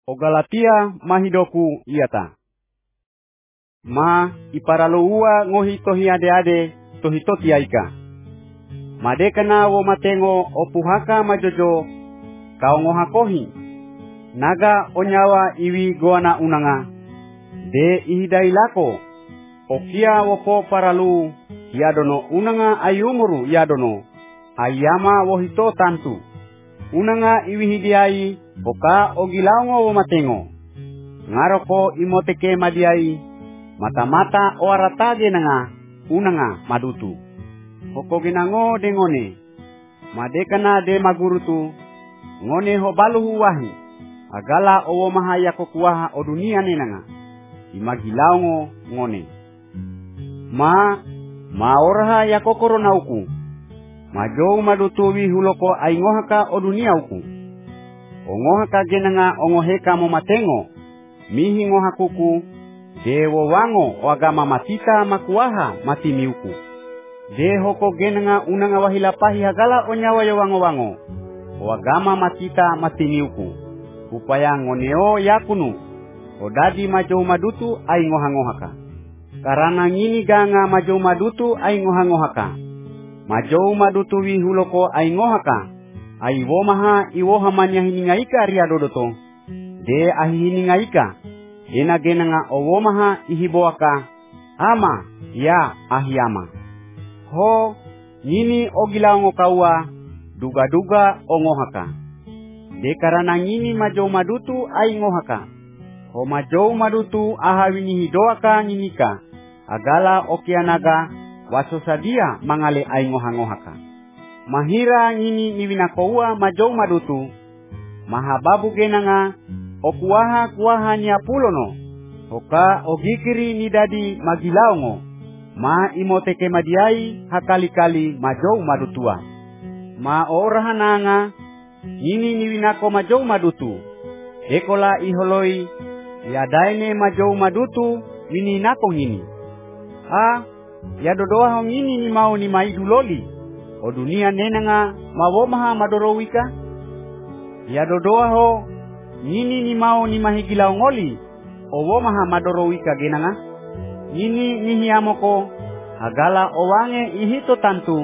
o Galatia mahidoku iata. Ma iparaluua ngohi tohi ade-ade tohi toti aika. Madekana wo matengo o puhaka majojo kau ngohakohi. Naga onyawa iwi goana unanga. De ihidai lako. Okia wopo paralu yadono unanga ayumuru yadono. Ayama wohito tantu. Unanga iwi hidiai oka ogilaongo wo matengo. Ngaroko imoteke madiai. Mata-mata oaratage nanga unanga madutu. Hoko ginango dengone. Madekana de magurutu. Ngone ho baluhu wahi. Agala owo mahaya kokuaha o dunia nenanga. Imagilaongo ngone. Ma oraha ya kokorona uku. Majou madutuwi huloko aingohaka o dunia uku. Ongohaka genanga ongoheka mo matengo. Mihi ngohakuku. Dewo wango o agama matita makuaha matimi uku. De hoko genanga unanga wahilapahi hagala onyawa yo wango-wango. O agama matita matimi uku. Upaya ngoneo yakunu. O dadi majou madutu ai ngoha-ngohaka. Karana ngini ganga majou madutu ai ngoha-ngohaka. Majou madutu wi huloko ai ngohaka. Ai womaha iwoha manya hiningaika riadodoto. De ahi hiningaika. Ena genanga o womaha ihiboaka. Ama ya ahiyama. Ho ngini ogilaongo kaua. Duga-duga ongohaka. De karana ngini majou madutu ai ngohaka. Ho majou madutu ahawini hidoaka nginika. Agala okianaga wasosadia mangale ai ngoha-ngohaka. Mahira ngini niwinakoua majou madutu. Mahababu genanga okuaha niapulono. Hoka ogikiri nidadi magilaongo. Ma imoteke madiai hakali-kali majou madutua. Ma orahananga ngini niwinako majou madutu. Ekola iholoi yadaine majou madutu mini nako ngini. Ya dodoa ho ngini ni mau ni maidu loli. O dunia nenanga mawomaha madorowika. Ya dodoa ho ngini ni mau ni mahigila ngoli. O womaha madorowika genanga. Ngini nihiamoko agala owange ihito tantu.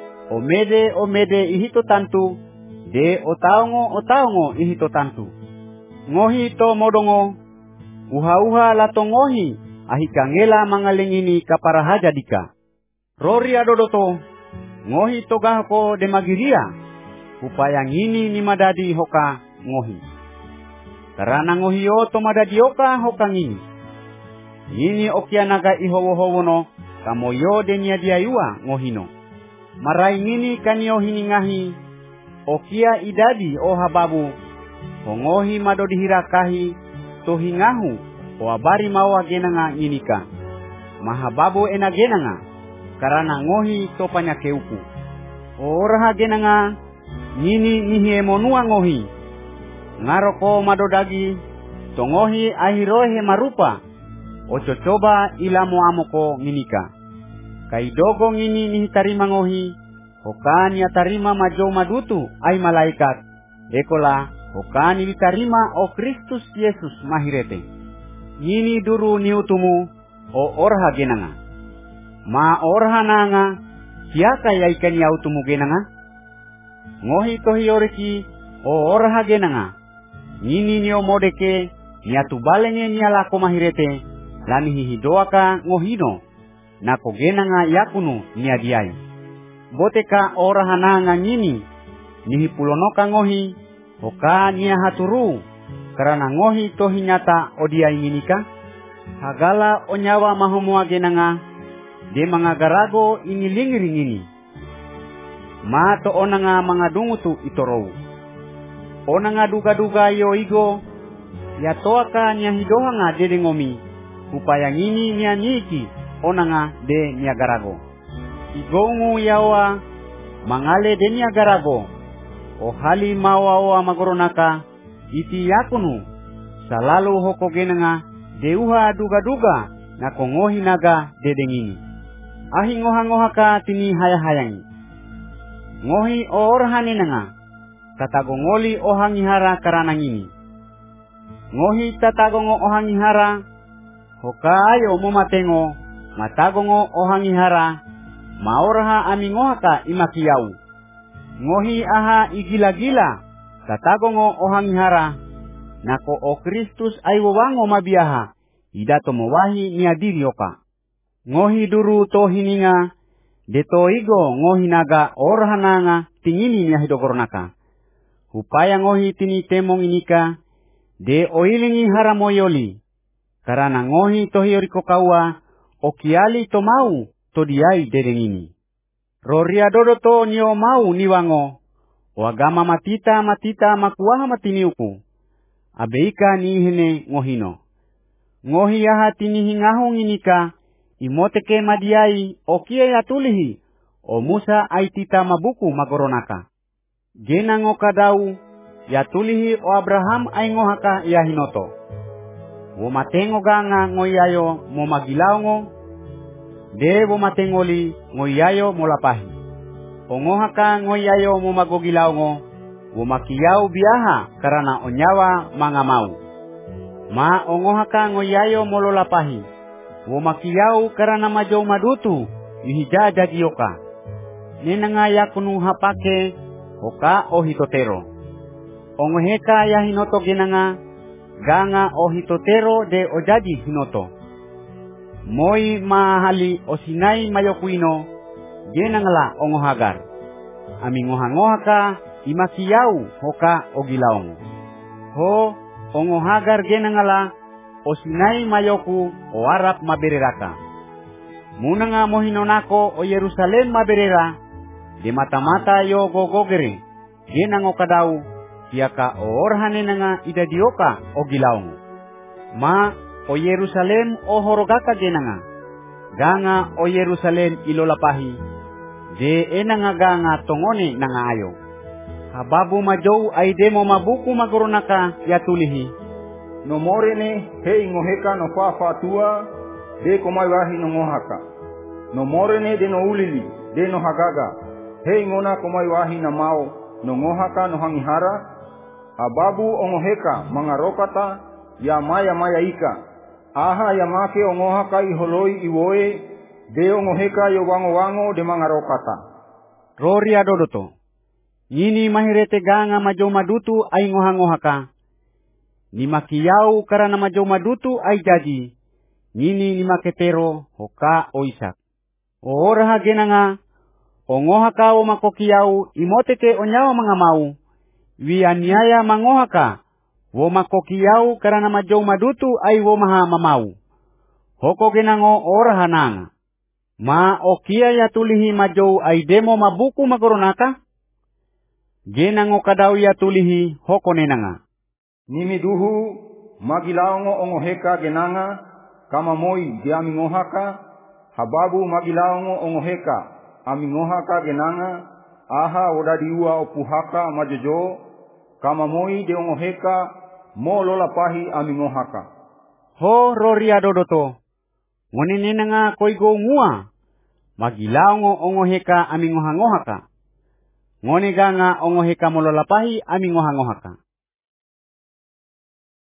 Omede ihito tantu. De otaongo ihito tantu. Ngohi to modongo. Uha lato ngohi. Ahikangela mangalengini kaparahaja dika. Rori adodoto. Ngohi togahko demagiria. Upaya ngini ni madadi hoka ngohi. Karana ngohi o to madadi hoka ngini. Ngini okianaga ihowo-howono. Kamoyo denia diayua ngohino. Marai ngini kanio hiningahi. Okia idadi o hababu. Hongohi madodi hirakahi. Tohingahu. O abari mawa genanga nginika. Mahababu ena genanga. Karana ngohi topanya keuku. O oraha genanga. Ngini nihiemonua ngohi. Ngaroko madodagi. Tongohi ahirohe marupa. O cocoba ilamo amoko nginika. Kaidogo ngini nihitarima ngohi. Hokani atarima majou madutu ai malaikat. Ekola hokani ditarima o Kristus Yesus mahirete. Ngini duru niutumu o orha genanga. Ma orha nanga siaka yaikan yautumu genanga. Ngohi tohi oriki o orha genanga. Ngini nio modeke niatu balenge nialako mahirete. Lani hihidoaka ngohino. Nako genanga yakunu niadiai. Boteka orha nanga ngini. Nihipulonoka ngohi. Hoka nia haturu. Karena ngohi tohi nyata odia inginika. Hagala onyawa mahomua genanga. De mangagarago ingilingiri ngini. Ma to onanga mangadungutu itorou. Onanga duga-duga yo igo. Ya toaka nia hidohanga dede ngomi. Upaya ngini nia niki. Onanga de niagarago. Igongu yawa. Mangale de niagarago. O hali mawa oa magoronaka. Iti yakunu. Salalu hoko genanga. Deuha duga-duga. Nakongohi naga dedengini. Ahi ngoha-ngohaka tini haya-hayangi. Ngohi o orhane nanga. Katagongoli o hangihara karana ngini. ngohi tatagongo ohangihara, hoka ayo momatengo, matagongo ohangihara, maoraha amingohaka imakiyau. Ngohi aha igila-gila, tatagongo ohangihara, nako o Kristus aiwawango mabiaha, idato mowahi niadiri oka. Ngohi duru to hininga, deto igo ngohi naga orahananga tingini niahidogoronaka. Upaya ngohi tini temong inika, de oilingi haramoyoli, karana ngohi tohioriko kaua, okiali to mau to diai dedengini. Roria dodo to nio mau niwango, o agama matita makuaha matiniuku, abeika nihene ngohino. Ngohi aha tini hingahong inika, imoteke madiai okie yatulihi, o Musa aitita mabuku magoronaka. Genango kadau, yatulihi o Abraham aingohaka yahinoto. Wo matengo ganga ngoyayo mo magilaongo, de wo matengoli ngoyayo mo lapahi. Ongohaka ngoyayo mo magogilaongo, wo makiyau biaha karana onyawa mangamau. Ma ongohaka ngoyayo mo lolapahi, wo makiyau karana majau madutu mihijaja dioka. Nenanga yakunu hapake hoka ohitotero. Ongoheka yahinoto genanga, ganga ohitotero de ojaji hinoto. Moi mahali osinai mayokuino, genangala ongohagar. Amingohangohaka imakiyau hoka ogilaongo. Ho ongohagar genangala osinai mayoku o Arab mabereraka. Munanga mohinonako o Yerusalem maberera, de mata-mata yo gogogere, genango kadau, tiaka o orhane nanga idadioka o gilaongo. Ma o Yerusalem o horogaka genanga, ganga o Yerusalem ilolapahi, de enanga ganga tongone nanga ayo. Hababu majou aidemo mabuku magoronaka yatulihi. No morene hei ngoheka no fafatua, de komai wahi no ngohaka. No morene de no ulili, de no hagaga. Hei ngona komai wahi na mau, no ngohaka no hangihara. Ababu ongoheka mangarokata, ya maya ika. Aha ya make ongohaka iholoi iwoe, de ongoheka yo wango de mangarokata. Roria dodoto. Ini mahirete ganga majau madutu ay ngohangohaka. Ni makiyau karana majau madutu ay jadi. Nini ni maketero hoka o Isak. O oraha genanga, o ngohaka o makokiyau imoteke o nyawa mangamau. Wianiaya mangohaka, wo makokiyau karana majau madutu ay wo maha mamau. Hoko genango oraha nanga. Ma o kia yatulihi majau ay demo mabuku magoronaka? Genango kadau yatulihi hoko nenanga. Nimi duhu magilaongo ongoheka genanga, kama moi di amingohaka, hababu magilaongo ongoheka, amingohaka genanga, aha odadiua opuhaka majojo, kama moi de ongoheka, mo lolapahi amingohaka. Ho roria dodoto, ngone nenanga koigo ngua, magilaongo ongoheka amingohangohaka. Ngone ganga ongoheka mo lolapahi amingohangohaka.